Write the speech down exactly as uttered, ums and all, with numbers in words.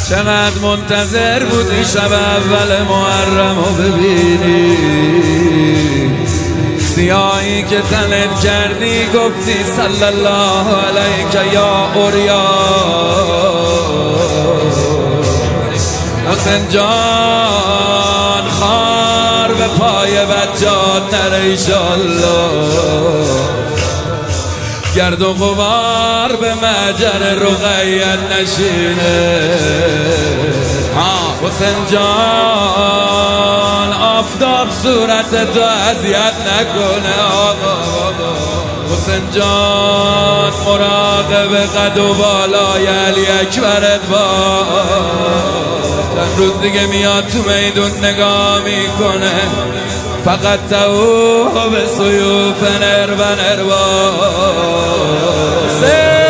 چقدر منتظر بودی شب اول محرم رو ببینی، سیاهی که تنت کردی گفتی صلی الله علیک یا اوریا. حسین جان خار به پای بچات نره ایشالله، گرد و غبار به مجر رقیت نشینه. حسین جان آفتاب صورت تو اذیت نکنه آقا. حسین جان مراقب قد و بالای علی اکبرت باش، چند روز دیگه میاد تو میدون نگاه میکنه، فقط تو به سیوف نر و نروا.